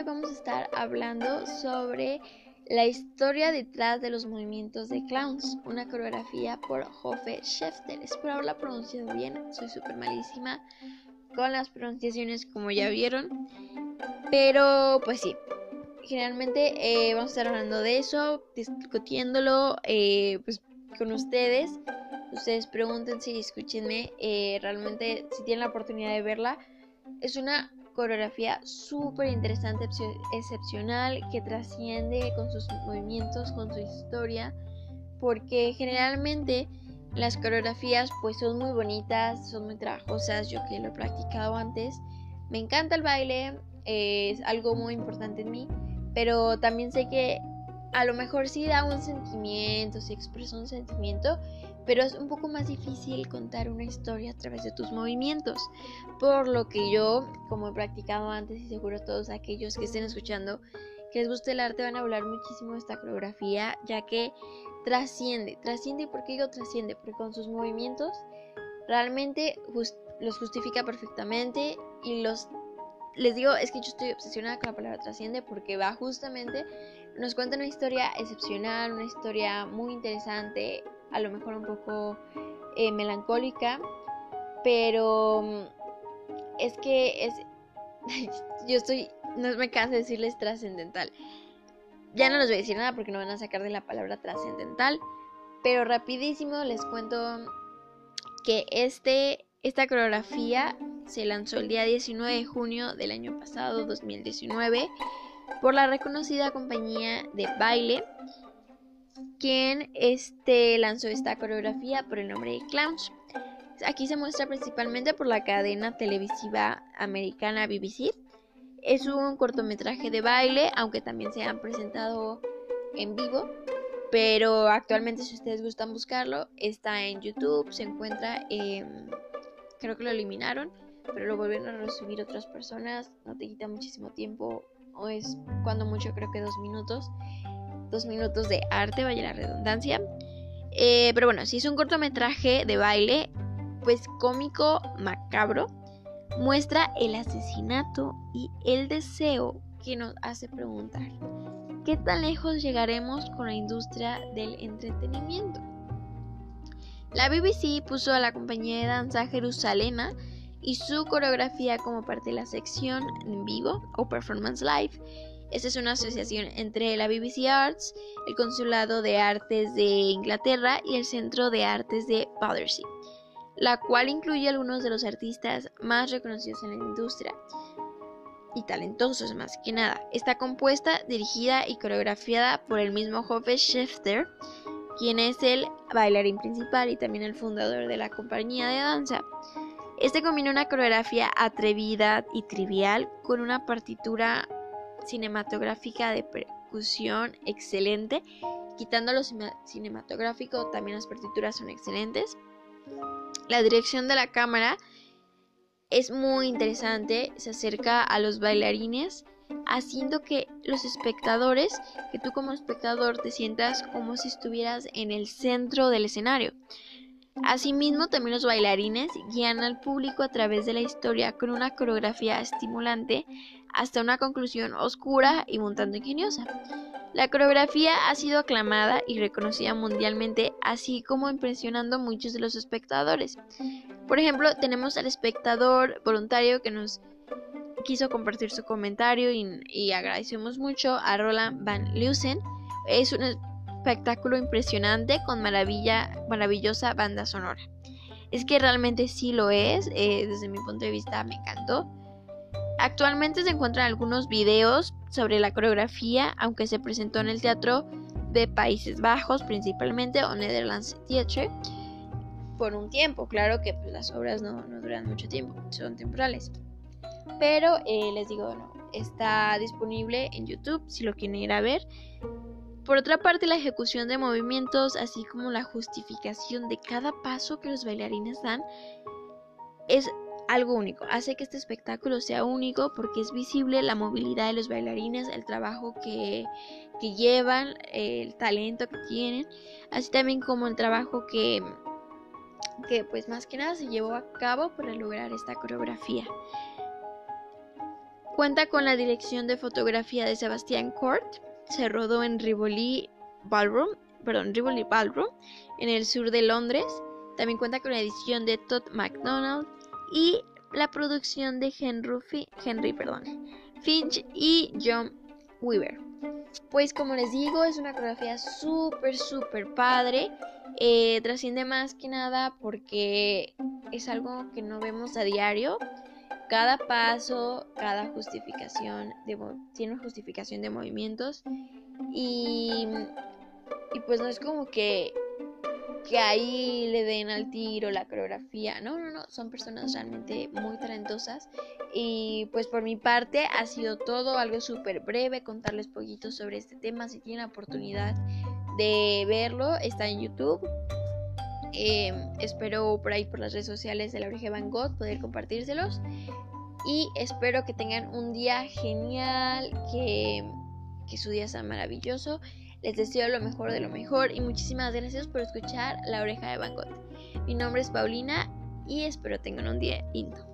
hoy vamos a estar hablando sobre la historia detrás de los movimientos de Clowns, una coreografía por Hoffe Schefter. Espero haberla pronunciado bien, soy súper malísima con las pronunciaciones como ya vieron, pero pues sí, generalmente vamos a estar hablando de eso, discutiéndolo pues con ustedes. Ustedes pregúntense y escúchenme, realmente si tienen la oportunidad de verla, es una coreografía súper interesante, excepcional, que trasciende con sus movimientos, con su historia, porque generalmente las coreografías pues son muy bonitas, son muy trabajosas. Yo que lo he practicado antes, me encanta el baile, es algo muy importante en mí, pero también sé que a lo mejor sí da un sentimiento, sí expresa un sentimiento, pero es un poco más difícil contar una historia a través de tus movimientos, por lo que yo, como he practicado antes, y seguro todos aquellos que estén escuchando que les guste el arte van a hablar muchísimo de esta coreografía, ya que trasciende. ¿Y por qué digo trasciende? Porque con sus movimientos realmente los justifica perfectamente y les digo, es que yo estoy obsesionada con la palabra trasciende porque va justamente, nos cuenta una historia excepcional, una historia muy interesante, a lo mejor un poco melancólica, pero es que no me canso de decirles trascendental. Ya no les voy a decir nada porque no van a sacar de la palabra trascendental, pero rapidísimo les cuento que esta coreografía se lanzó el día 19 de junio del año pasado, 2019, por la reconocida compañía de baile, quien lanzó esta coreografía por el nombre de Clowns. Aquí se muestra principalmente por la cadena televisiva americana BBC. Es un cortometraje de baile, aunque también se han presentado en vivo, pero actualmente, si ustedes gustan buscarlo, está en YouTube, se encuentra, creo que lo eliminaron, pero lo volvieron a resubir otras personas, no te quita muchísimo tiempo, o es cuando mucho creo que 2 minutos de arte, vaya la redundancia, pero bueno, si es un cortometraje de baile, pues cómico, macabro, muestra el asesinato y el deseo que nos hace preguntar: ¿qué tan lejos llegaremos con la industria del entretenimiento? La BBC puso a la compañía de danza Jerusalema y su coreografía como parte de la sección en vivo o Performance Live. Esta es una asociación entre la BBC Arts, el Consulado de Artes de Inglaterra y el Centro de Artes de Battersea, la cual incluye algunos de los artistas más reconocidos en la industria y talentosos más que nada. Está compuesta, dirigida y coreografiada por el mismo Hoffe Schefter, quien es el bailarín principal y también el fundador de la compañía de danza. Combina una coreografía atrevida y trivial con una partitura cinematográfica de percusión excelente. Quitando lo cinematográfico, también las partituras son excelentes. La dirección de la cámara es muy interesante, se acerca a los bailarines, haciendo que los espectadores, que tú como espectador te sientas como si estuvieras en el centro del escenario. Asimismo, también los bailarines guían al público a través de la historia con una coreografía estimulante hasta una conclusión oscura y un tanto ingeniosa. La coreografía ha sido aclamada y reconocida mundialmente, así como impresionando a muchos de los espectadores. Por ejemplo, tenemos al espectador voluntario que nos quiso compartir su comentario y agradecemos mucho a Roland Van Leusen. Es un espectáculo impresionante con maravillosa banda sonora. Es que realmente sí lo es, desde mi punto de vista me encantó. Actualmente se encuentran algunos videos sobre la coreografía, aunque se presentó en el Teatro de Países Bajos principalmente, o Netherlands Theatre, por un tiempo. Claro que pues, las obras no duran mucho tiempo, son temporales. Pero les digo, no, está disponible en YouTube si lo quieren ir a ver. Por otra parte, la ejecución de movimientos, así como la justificación de cada paso que los bailarines dan, es algo único. Hace que este espectáculo sea único porque es visible la movilidad de los bailarines, el trabajo que llevan, el talento que tienen, así también como el trabajo que pues más que nada se llevó a cabo para lograr esta coreografía. Cuenta con la dirección de fotografía de Sebastian Court. Se rodó en Rivoli Ballroom, en el sur de Londres. También cuenta con la edición de Todd McDonald y la producción de Henry Finch y John Weaver. Pues como les digo, es una coreografía súper padre. Trasciende más que nada porque es algo que no vemos a diario. Cada paso, cada justificación tiene una justificación de movimientos y pues no es como que ahí le den al tiro la coreografía. No, son personas realmente muy talentosas. Y pues por mi parte ha sido todo, algo súper breve, contarles poquito sobre este tema. Si tienen la oportunidad de verlo, está en YouTube. Espero por ahí por las redes sociales de La Oreja de Van Gogh poder compartírselos. Y espero que tengan un día genial, que su día sea maravilloso. Les deseo lo mejor de lo mejor y muchísimas gracias por escuchar La Oreja de Van Gogh. Mi nombre es Paulina y espero tengan un día lindo.